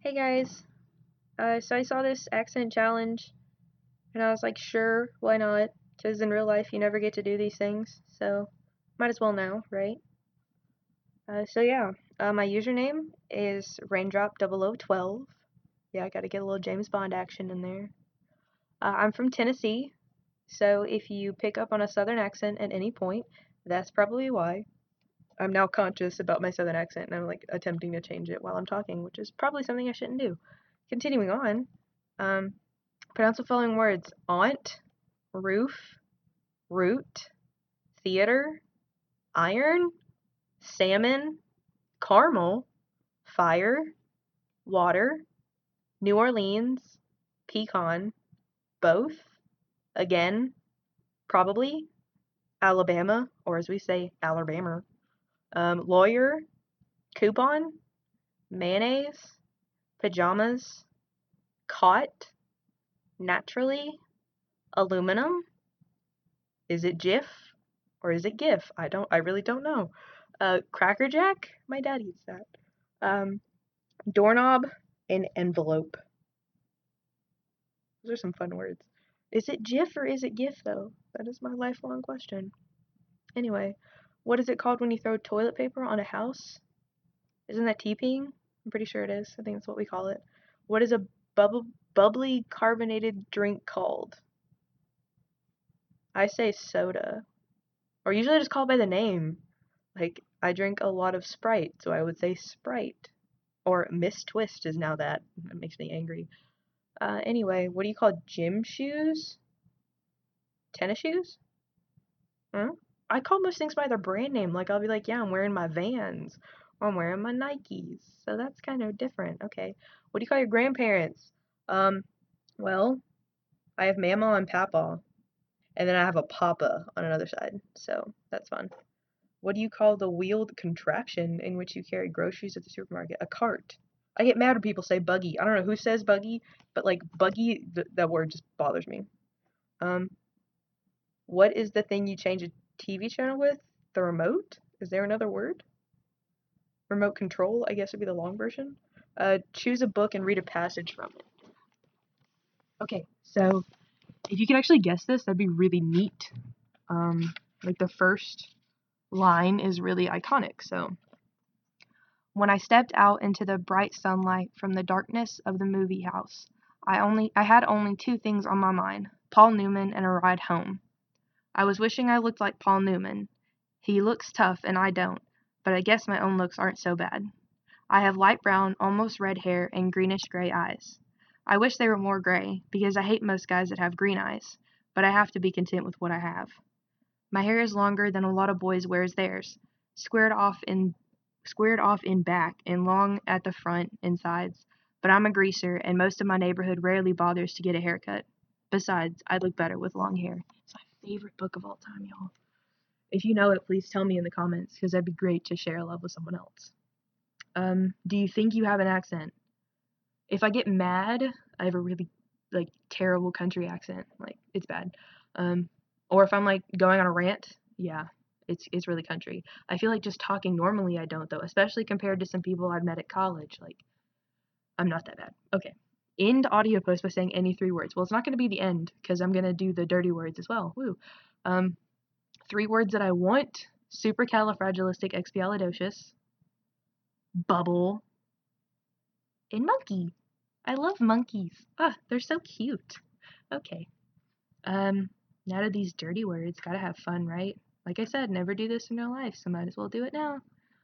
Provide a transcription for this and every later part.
Hey guys, so I saw this accent challenge and I was like, sure, why not? Because in real life you never get to do these things, so might as well now, right? My username is Raindrop0012. Yeah, I gotta get a little James Bond action in there. I'm from Tennessee, so if you pick up on a southern accent at any point, that's probably why. I'm now conscious about my southern accent and I'm like attempting to change it while I'm talking, which is probably something I shouldn't do. Continuing on, um, pronounce the following words: aunt, roof, root, theater, iron, salmon, caramel, fire, water, New Orleans, pecan, both, again, probably, Alabama, or as we say, Alabama, lawyer, coupon, mayonnaise, pajamas, caught, naturally, aluminum. Is it Jif or is it GIF? I really don't know. Cracker Jack? My dad eats that. Doorknob and envelope. Those are some fun words. Is it Jif or is it GIF though? That is my lifelong question. Anyway, what is it called when you throw toilet paper on a house? Isn't that TPing? I'm pretty sure it is. I think that's what we call it. What is a bubbly carbonated drink called? I say soda. Or usually I just call it by the name. Like, I drink a lot of Sprite, so I would say Sprite. Or Miss Twist is now that. That makes me angry. Anyway, what do you call gym shoes? Tennis shoes? Huh? I call most things by their brand name. Like, I'll be like, yeah, I'm wearing my Vans. Or I'm wearing my Nikes. So that's kind of different. Okay. What do you call your grandparents? Um, well, I have Mama and Papa. And then I have a Papa on another side. So that's fun. What do you call the wheeled contraption in which you carry groceries at the supermarket? A cart. I get mad when people say buggy. I don't know who says buggy, but like buggy, that word just bothers me. Um, what is the thing you change a TV channel with? The remote? Is there another word? Remote control, I guess would be the long version. Choose a book and read a passage from it. Okay, so if you could actually guess this, that'd be really neat. Like the first line is really iconic, so when I stepped out into the bright sunlight from the darkness of the movie house, I had only two things on my mind: Paul Newman and a ride home. I was wishing I looked like Paul Newman. He looks tough and I don't, but I guess my own looks aren't so bad. I have light brown, almost red hair and greenish gray eyes. I wish they were more gray, because I hate most guys that have green eyes, but I have to be content with what I have. My hair is longer than a lot of boys wears theirs, squared off in back and long at the front and sides, but I'm a greaser and most of my neighborhood rarely bothers to get a haircut. Besides, I look better with long hair. It's my favorite book of all time, y'all. If you know it, please tell me in the comments, because that'd be great to share a love with someone else. Do you think you have an accent? If I get mad, I have a really like terrible country accent. Like it's bad. Um, or if I'm like going on a rant, yeah, it's really country. I feel like just talking normally I don't though, especially compared to some people I've met at college. Like I'm not that bad. Okay. End audio post by saying any three words. Well, it's not going to be the end because I'm going to do the dirty words as well. Woo. Um, three words that I want: supercalifragilisticexpialidocious, bubble, and monkey. I love monkeys. Ah, they're so cute. Okay. Um, Now to these dirty words. Gotta have fun, right? Like I said, never do this in real life, so might as well do it now.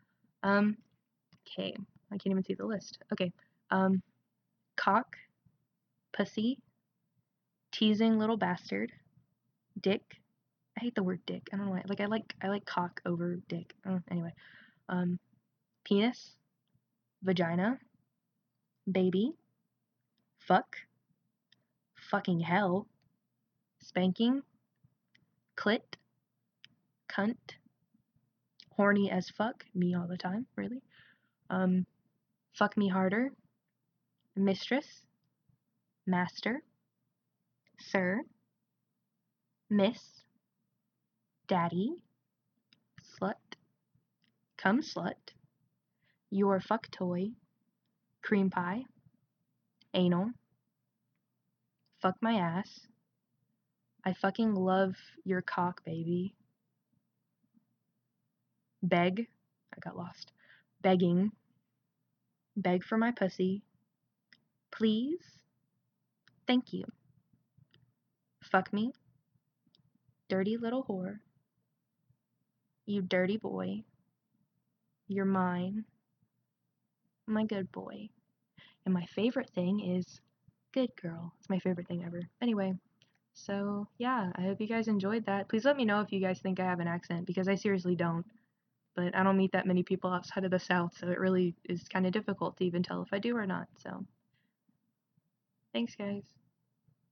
Okay. I can't even see the list. Okay. Um, Cock, pussy, teasing little bastard, dick. I hate the word dick. I don't know why. Like I like cock over dick. Anyway. Um, Penis, vagina, baby, fuck, fucking hell, spanking, clit, cunt, horny as fuck, me all the time, really. Um, Fuck me harder, mistress, master, sir, miss, daddy, slut, come slut, your fuck toy, cream pie, Anal. Fuck my ass. I fucking love your cock, baby. Beg. I got lost. Begging. Beg for my pussy. Please. Thank you. Fuck me. Dirty little whore. You dirty boy. You're mine. My good boy. And my favorite thing is good girl. It's my favorite thing ever. Anyway, so yeah, I hope you guys enjoyed that. Please let me know if you guys think I have an accent, because I seriously don't. But I don't meet that many people outside of the South, so it really is kind of difficult to even tell if I do or not. So, thanks, guys.